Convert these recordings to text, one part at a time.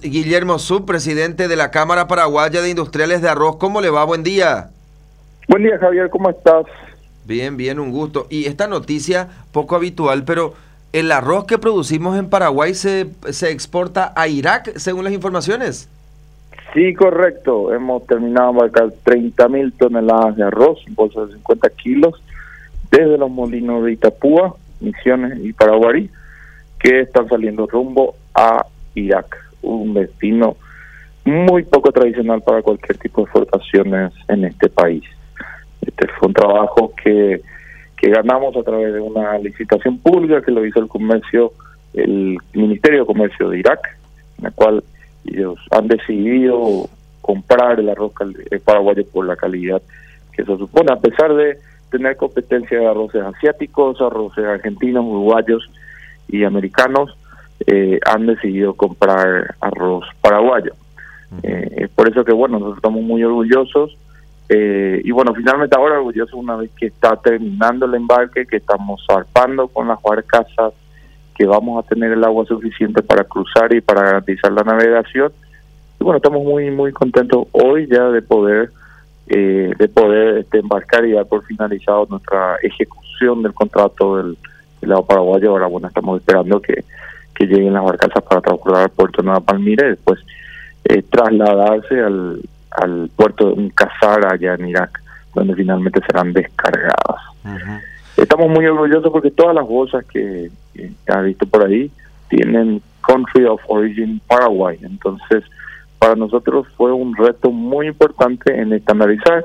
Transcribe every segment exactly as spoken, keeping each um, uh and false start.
Guillermo Sub, presidente de la Cámara Paraguaya de Industriales de Arroz. ¿Cómo le va? Buen día. Buen día, Javier, ¿cómo estás? Bien, bien, un gusto. Y esta noticia poco habitual, pero el arroz que producimos en Paraguay se, se exporta a Irak, según las informaciones. Sí, correcto. Hemos terminado de embarcar treinta mil toneladas de arroz, bolsas de cincuenta kilos, desde los molinos de Itapúa, Misiones y Paraguarí, que están saliendo rumbo a Irak, un destino muy poco tradicional para cualquier tipo de exportaciones en este país. Este fue un trabajo que, que ganamos a través de una licitación pública que lo hizo el comercio, el Ministerio de Comercio de Irak, en la cual ellos han decidido comprar el arroz paraguayo por la calidad que eso supone, a pesar de tener competencia de arroces asiáticos, arroces argentinos, uruguayos y americanos. Eh, han decidido comprar arroz paraguayo. Eh, es por eso que, bueno, nosotros estamos muy orgullosos eh, y, bueno, finalmente ahora orgullosos una vez que está terminando el embarque, que estamos zarpando con las barcazas, que vamos a tener el agua suficiente para cruzar y para garantizar la navegación. Y, bueno, estamos muy, muy contentos hoy ya de poder eh, de poder este, embarcar y dar por finalizado nuestra ejecución del contrato del, del lado paraguayo. Ahora, bueno, estamos esperando que que lleguen las barcazas para transbordar al puerto de Nueva Palmira y después eh, trasladarse al, al puerto de Uncasar allá en Irak, donde finalmente serán descargadas. Uh-huh. Estamos muy orgullosos porque todas las bolsas que, que ha visto por ahí tienen Country of Origin Paraguay. Entonces, para nosotros fue un reto muy importante en estandarizar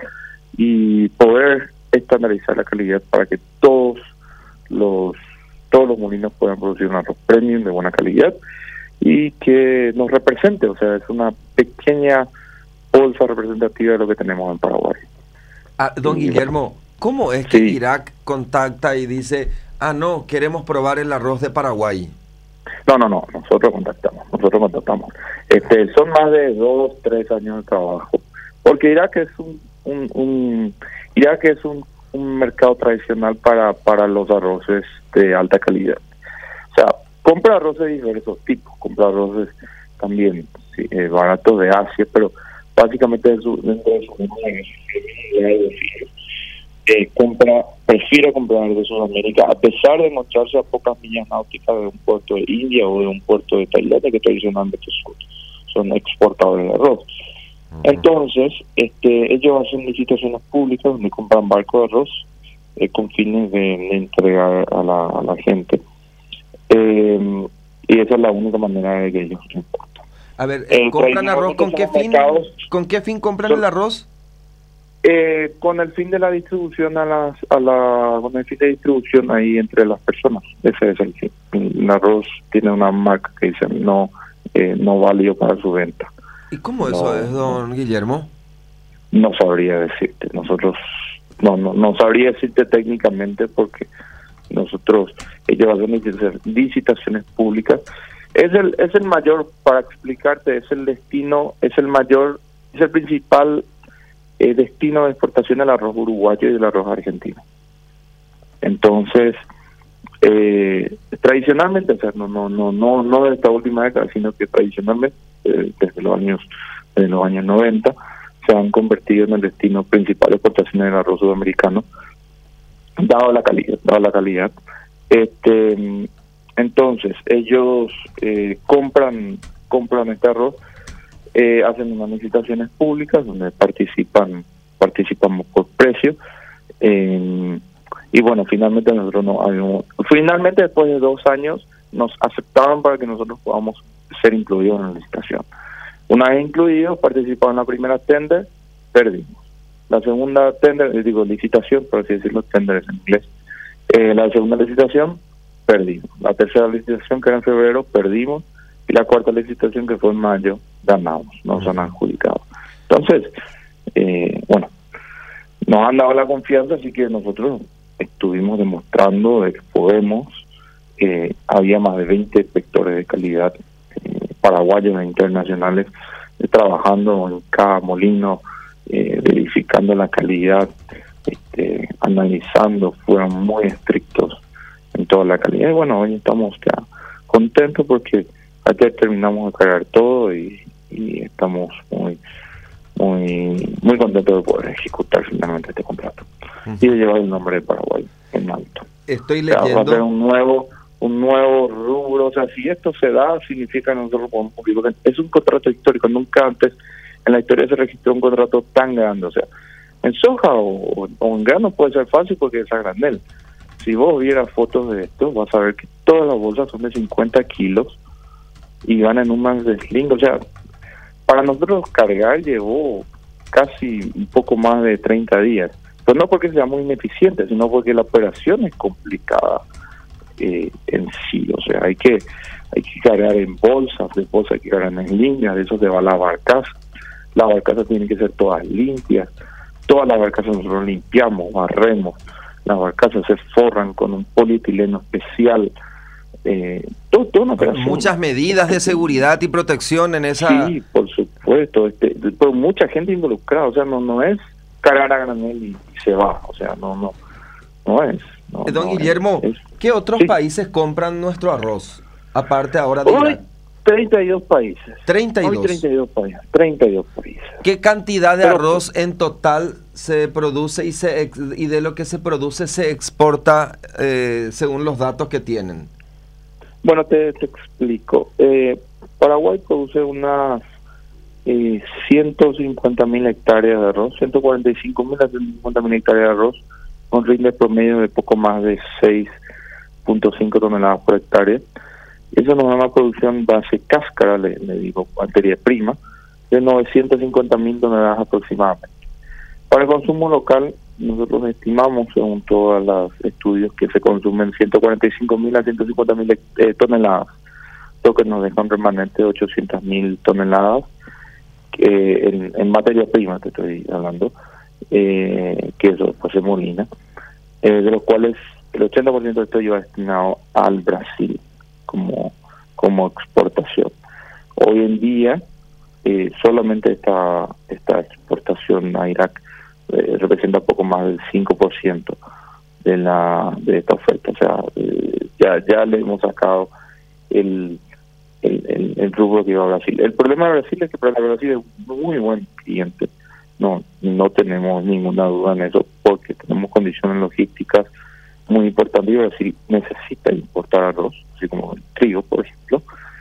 y poder estandarizar la calidad para que todos los todos los molinos puedan producir un arroz premium de buena calidad y que nos represente, o sea, es una pequeña bolsa representativa de lo que tenemos en Paraguay. Ah, don y, Guillermo, ¿cómo es que sí. Irak contacta y dice, ah, no, queremos probar el arroz de Paraguay? No, no, no, nosotros contactamos, nosotros contactamos. Este, son más de dos, tres años de trabajo, porque Irak es un, un, un Irak es un un mercado tradicional para para los arroces de alta calidad. O sea, compra arroces de diversos tipos, compra arroces también sí, eh, baratos de Asia, pero básicamente de su, dentro de su eh, compra, prefiere comprar de Sudamérica, a pesar de encontrarse a pocas millas náuticas de un puerto de India o de un puerto de Tailandia, que tradicionalmente son, son exportadores de arroz. Entonces, este, ellos hacen licitaciones públicas donde compran barcos de arroz eh, con fines de, de entregar a la, a la gente. Eh, y esa es la única manera de que ellos importan. A ver, eh, ¿compran arroz con qué fin? Mercados, ¿Con qué fin compran son, el arroz? Eh, con el fin de la distribución a las, a la, con el fin de distribución ahí entre las personas. Ese es el fin. El arroz tiene una marca que dice no, eh, no válido para su venta. ¿Y cómo eso no, es, don Guillermo? No sabría decirte. Nosotros, no, no, no sabría decirte técnicamente porque nosotros, ellos hacen licitaciones públicas. Es el, es el mayor, para explicarte, es el destino, es el mayor, es el principal eh, destino de exportación del arroz uruguayo y del arroz argentino. Entonces, eh, tradicionalmente, o sea, no, no, no, no, no de esta última década, sino que tradicionalmente desde los años desde los años noventa se han convertido en el destino principal de exportación del arroz sudamericano, dado la calidad, dado la calidad. Este, entonces ellos eh, compran compran este arroz, eh, hacen unas licitaciones públicas donde participan participamos por precio eh, y bueno, finalmente nosotros no finalmente después de dos años nos aceptaron para que nosotros podamos ser incluidos en la licitación. Una vez incluidos, participamos en la primera tender, perdimos. La segunda tender, les digo licitación, por así decirlo, tender es en inglés. Eh, la segunda licitación, perdimos. La tercera licitación, que era en febrero, perdimos. Y la cuarta licitación, que fue en mayo, ganamos, nos han adjudicado. Entonces, eh, bueno, nos han dado la confianza, así que nosotros estuvimos demostrando de que podemos. Eh, había más de veinte inspectores de calidad eh, paraguayos e internacionales eh, trabajando en cada molino, eh, verificando la calidad, este, analizando, fueron muy estrictos en toda la calidad. Y bueno, hoy estamos ya contentos porque Ayer terminamos de cargar todo y, y estamos muy muy muy contentos de poder ejecutar finalmente este contrato uh-huh. y de llevar el nombre de Paraguay en alto. Estoy leyendo. O sea, va a ser un nuevo un nuevo rubro. O sea, si esto se da, significa que nosotros podemos cumplir. Es un contrato histórico. Nunca antes en la historia se registró un contrato tan grande. O sea, en soja o, o en grano puede ser fácil porque es a granel. Si vos vieras fotos de esto, vas a ver que todas las bolsas son de cincuenta kilos y van en un más de sling. O sea, para nosotros cargar llevó casi un poco más de treinta días. Pero no porque sea muy ineficiente, sino porque la operación es complicada eh, en sí. O sea, hay que hay que cargar en bolsas, de bolsas hay que cargar en líneas, de eso se va la barcaza. Las barcazas tienen que ser todas limpias. Todas las barcazas nosotros limpiamos, barremos. Las barcazas se forran con un polietileno especial. Eh, todo, todo una operación. Muchas medidas de seguridad y protección en esa... Sí, por supuesto. Este, pero mucha gente involucrada. O sea, no no es cargar a granel y, y se va. O sea, no no no es. No, Don no Guillermo, es, ¿qué otros sí. países compran nuestro arroz? Aparte ahora de Hoy, treinta y dos países. treinta y dos. Hoy treinta y dos países. treinta y dos países. ¿Qué cantidad de Pero, arroz en total se produce y se ex, y de lo que se produce se exporta eh, según los datos que tienen? Bueno, te, te explico. Eh, Paraguay produce unas eh, ciento cincuenta mil hectáreas de arroz, ciento cuarenta y cinco mil a ciento cincuenta mil hectáreas de arroz, con rinde promedio de poco más de seis punto cinco toneladas por hectárea. Eso nos da una producción base cáscara, le, le digo, materia prima, de novecientas cincuenta mil toneladas aproximadamente. Para el consumo local, nosotros estimamos, según todos los estudios, que se consumen ciento cuarenta y cinco mil a ciento cincuenta mil eh, toneladas, lo que nos deja un remanente de ochocientas mil toneladas eh, en, en materia prima, te estoy hablando, eh, que eso después se molina, eh, de los cuales el ochenta por ciento de esto lleva destinado al Brasil como, como exportación. Hoy en día, eh, solamente esta, esta exportación a Irak Eh, representa poco más del cinco por ciento de la de esta oferta. O sea, eh, ya ya le hemos sacado el, el, el, el rubro que iba a Brasil. El problema de Brasil es que para Brasil es un muy buen cliente. No no tenemos ninguna duda en eso, porque tenemos condiciones logísticas muy importantes y Brasil necesita importar arroz, así como el trigo, por ejemplo.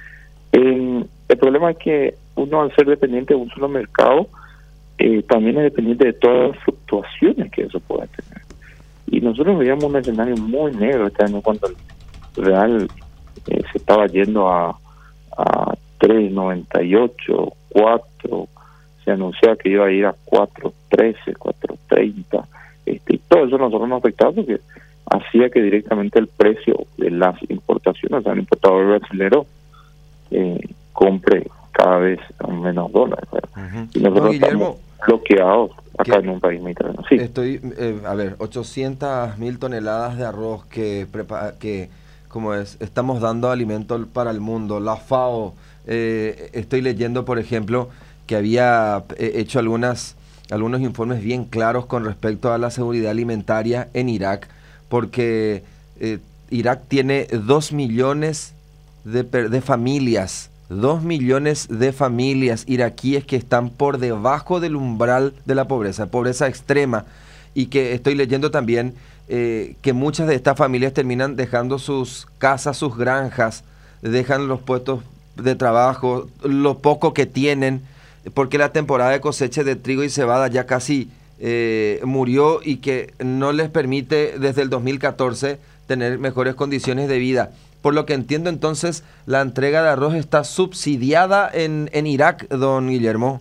Eh, el problema es que uno, al ser dependiente de un solo mercado, Eh, también es dependiente de todas las fluctuaciones que eso pueda tener. Y nosotros veíamos un escenario muy negro este año cuando el real eh, se estaba yendo a, a tres noventa y ocho, cuatro, se anunciaba que iba a ir a cuatro trece, cuatro treinta, este, y todo eso nosotros nos afectaba porque hacía que directamente el precio de las importaciones, o sea, el importador brasilero eh, compre cada vez a menos dólares. Uh-huh. Y nosotros no, Guillermo, estamos bloqueados acá en un país mediterráneo. Sí. Estoy, eh, a ver, ochocientas mil toneladas de arroz que, prepa que como es, estamos dando alimento para el mundo. La FAO, eh, estoy leyendo, por ejemplo, que había eh, hecho algunas algunos informes bien claros con respecto a la seguridad alimentaria en Irak, porque eh, Irak tiene dos millones de, de familias Dos millones de familias iraquíes que están por debajo del umbral de la pobreza, pobreza extrema, y que estoy leyendo también eh, que muchas de estas familias terminan dejando sus casas, sus granjas, dejan los puestos de trabajo, lo poco que tienen, porque la temporada de cosecha de trigo y cebada ya casi eh, murió y que no les permite desde el dos mil catorce tener mejores condiciones de vida. Por lo que entiendo, entonces, la entrega de arroz está subsidiada en, en Irak, don Guillermo.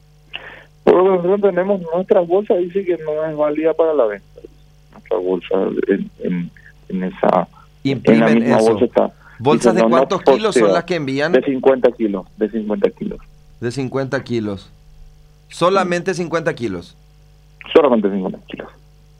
Por lo que nosotros tenemos, nuestra bolsa dice que no es válida para la venta. Nuestra bolsa en, en, en esa... Imprimen en la misma eso. Bolsa está, ¿Bolsas dice, de no, cuántos no kilos son las que envían? De cincuenta kilos, de cincuenta kilos. De cincuenta kilos. ¿Solamente cincuenta kilos? Solamente cincuenta kilos.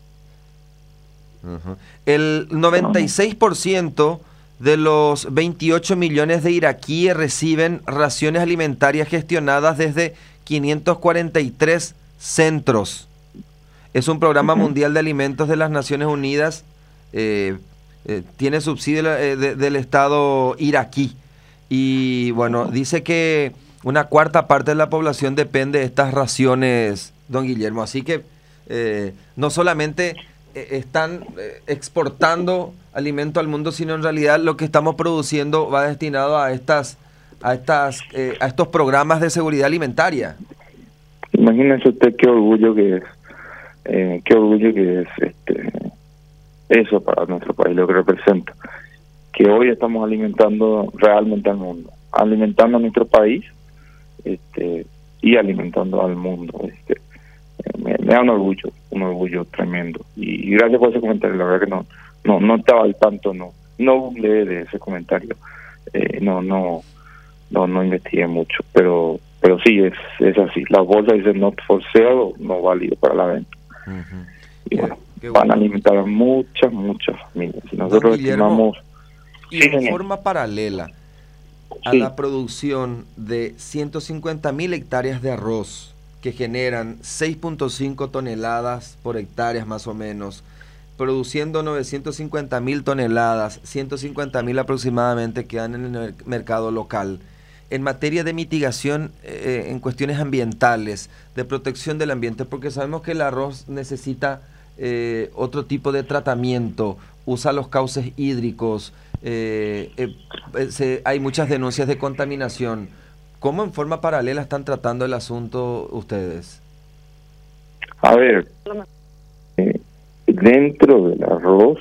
Uh-huh. El noventa y seis por ciento de los veintiocho millones de iraquíes reciben raciones alimentarias gestionadas desde quinientos cuarenta y tres centros. Es un programa uh-huh. mundial de alimentos de las Naciones Unidas, eh, eh, tiene subsidio eh, de, del Estado iraquí. Y bueno, dice que una cuarta parte de la población depende de estas raciones, don Guillermo. Así que eh, no solamente eh, están eh, exportando alimento al mundo, sino en realidad lo que estamos produciendo va destinado a estas, a estas, eh, a estos programas de seguridad alimentaria. Imagínese usted qué orgullo que es, eh, qué orgullo que es este, eso para nuestro país, lo que representa. Que hoy estamos alimentando realmente al mundo, alimentando a nuestro país este, y alimentando al mundo. Este, me, me da un orgullo, un orgullo tremendo. Y, y gracias por ese comentario, la verdad que no no no estaba al tanto, no no googleé de ese comentario, eh, no no no no investigué mucho, pero pero sí, es es así. Las bolsas dicen not for sale, no válido para la venta. Uh-huh. Y qué, bueno, qué van bueno. a alimentar a muchas, muchas familias. Si nosotros estimamos... Y en sí, forma paralela a sí. la producción de ciento cincuenta mil hectáreas de arroz que generan seis punto cinco toneladas por hectáreas más o menos, produciendo novecientas cincuenta mil toneladas, ciento cincuenta mil aproximadamente quedan en el mercado local. En materia de mitigación eh, en cuestiones ambientales, de protección del ambiente, porque sabemos que el arroz necesita eh, otro tipo de tratamiento, usa los cauces hídricos, eh, eh, se, hay muchas denuncias de contaminación. ¿Cómo en forma paralela están tratando el asunto ustedes? A ver, eh, dentro del arroz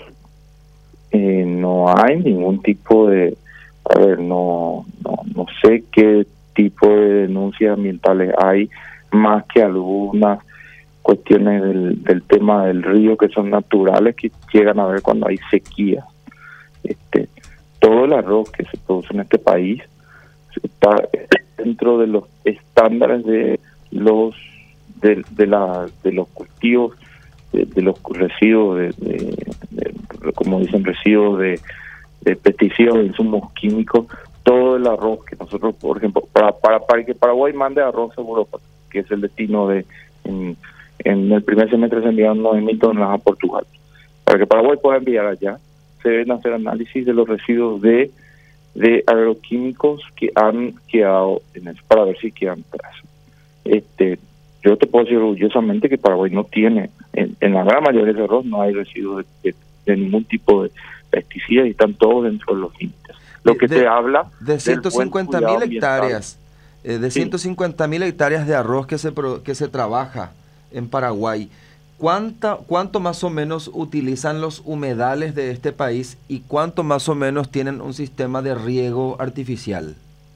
eh, no hay ningún tipo de... A ver, no, no no sé qué tipo de denuncias ambientales hay, más que algunas cuestiones del, del tema del río que son naturales, que llegan a ver cuando hay sequía. Este, todo el arroz que se produce en este país está dentro de los estándares de los de, de, la, de los cultivos, de, de los residuos, de, de, de, como dicen, residuos de de pesticidas, de insumos químicos. Todo el arroz que nosotros, por ejemplo, para para para que Paraguay mande arroz a Europa, que es el destino de, en, en el primer semestre se enviaron nueve mil toneladas a Portugal. Para que Paraguay pueda enviar allá, se deben hacer análisis de los residuos de de agroquímicos que han quedado en el, para ver si quedan trazos. Este, yo te puedo decir orgullosamente que Paraguay no tiene, en, en la gran mayoría del arroz no hay residuos de, de, de ningún tipo de pesticidas y están todos dentro de los límites. Lo que de, se habla de ciento cincuenta mil hectáreas, eh, de sí. ciento cincuenta mil hectáreas de arroz que se pro, que se trabaja en Paraguay. ¿Cuánta, ¿Cuánto más o menos utilizan los humedales de este país y cuánto más o menos tienen un sistema de riego artificial?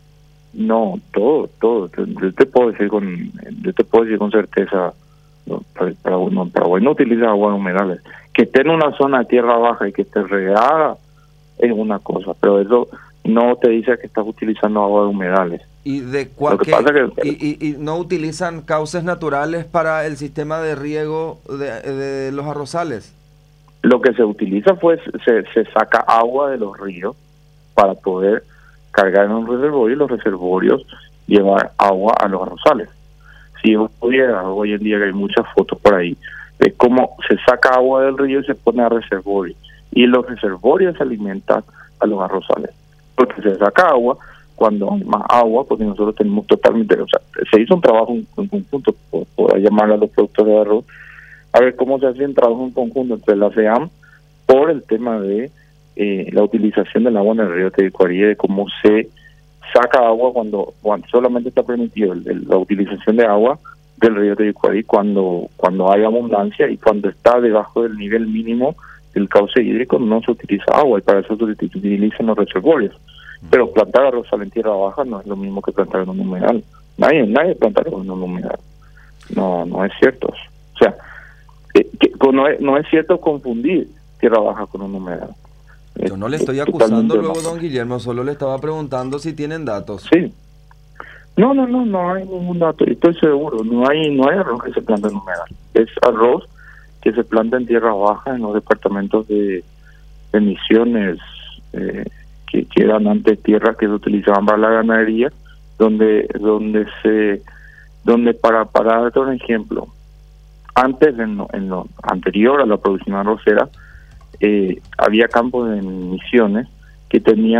No, todo, todo. Yo te puedo decir con, yo te puedo decir con certeza, no, Paraguay, no, Paraguay no utiliza agua de humedales. Que esté en una zona de tierra baja y que esté regada es una cosa, pero eso no te dice que estás utilizando agua de humedales. ¿Y de cuál, que, que, y, y, y no utilizan cauces naturales para el sistema de riego de, de los arrozales? Lo que se utiliza pues se, se saca agua de los ríos para poder cargar en un reservorio y los reservorios llevar agua a los arrozales. Si yo pudiera, hoy en día que hay muchas fotos por ahí, es como se saca agua del río y se pone a reservorio, y los reservorios se alimentan a los arrozales, porque se saca agua cuando hay más agua, porque nosotros tenemos totalmente, o sea, se hizo un trabajo en, en conjunto, por, por llamar a los productores de arroz, a ver cómo se hace un trabajo en conjunto entre la C E A M por el tema de eh, la utilización del agua en el río Tebicuarí, de cómo se saca agua cuando, cuando solamente está permitido el, el, la utilización de agua del río Tebicuarí cuando cuando hay abundancia, y cuando está debajo del nivel mínimo del cauce hídrico no se utiliza agua, y para eso se utilizan los reservorios. Pero plantar arrozal en tierra baja no es lo mismo que plantar en un humedal. Nadie nadie planta en un humedal. No no es cierto. O sea, eh, que, no, es, no es cierto confundir tierra baja con un humedal. Yo no le estoy acusando luego, don Guillermo, solo le estaba preguntando si tienen datos. Sí. No, no, no, no hay ningún dato, estoy seguro. No hay no hay arroz que se planta en humedal. Es arroz que se planta en tierra baja en los departamentos de, de Misiones, eh, que, que eran antes tierras que se utilizaban para la ganadería, donde donde se donde para para darte un ejemplo, antes en lo, en lo anterior a la producción arrocera, eh, había campos en Misiones que tenían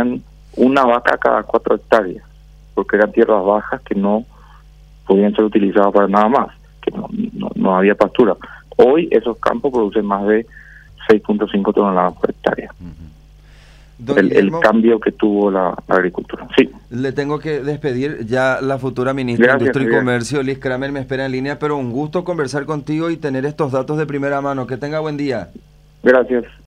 una vaca cada cuatro hectáreas, porque eran tierras bajas que no podían ser utilizadas para nada más, que no, no, no había pastura. Hoy esos campos producen más de seis punto cinco toneladas por hectárea. Uh-huh. el, el cambio que tuvo la, la agricultura. Sí. Le tengo que despedir, ya la futura ministra Gracias, de Industria y Comercio, Liz Kramer, me espera en línea, pero un gusto conversar contigo y tener estos datos de primera mano. Que tenga buen día. Gracias.